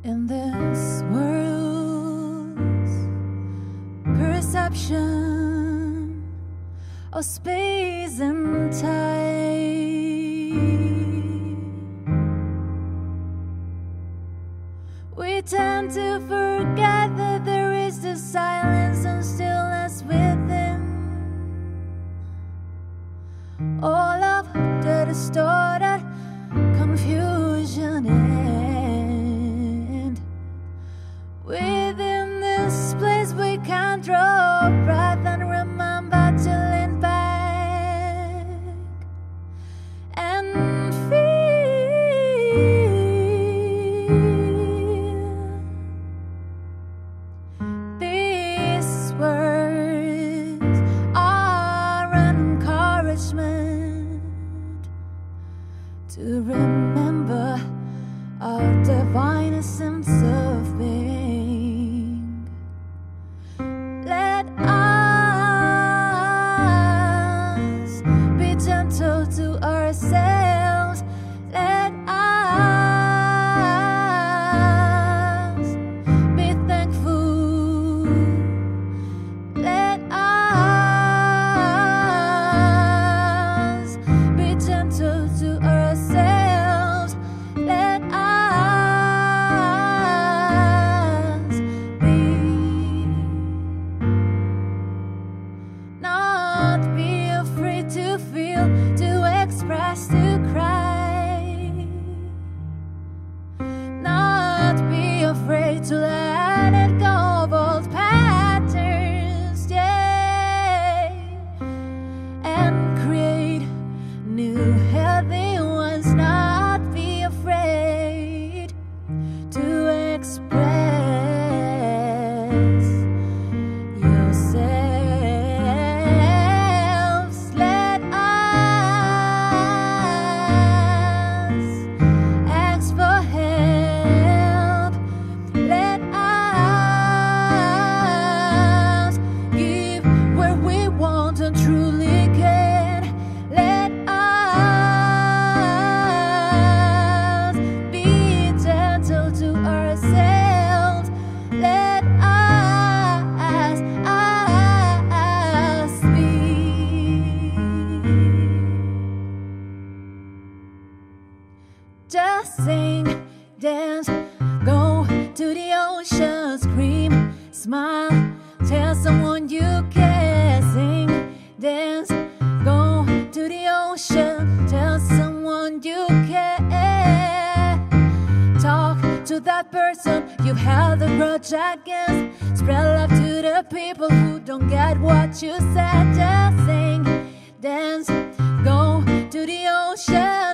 In this world's perception of space and time, we tend to forget that there is the silence and stillness within. All of the distorted confusion, and within this place we can draw breath and remember to lean back and feel. These words are an encouragement to remember our divine essence of being. Let us be gentle to ourselves. Let us be thankful. Let us be gentle to ourselves. Let us be, not be afraid to feel, to express, to cry, not be afraid to let it go of old patterns, yeah, and create new healthy ones. Not be afraid to express yourselves. Let us ask for help. Let us give where we want and truly can. Let us be gentle to ourselves. Let us be. Just sing, dance, go to the ocean, scream, smile, tell someone you care. Sing, dance, go to the ocean, tell someone you care. Talk to that person you've held a grudge against. Spread love to the people who don't get what you said. Just sing, dance, go to the ocean.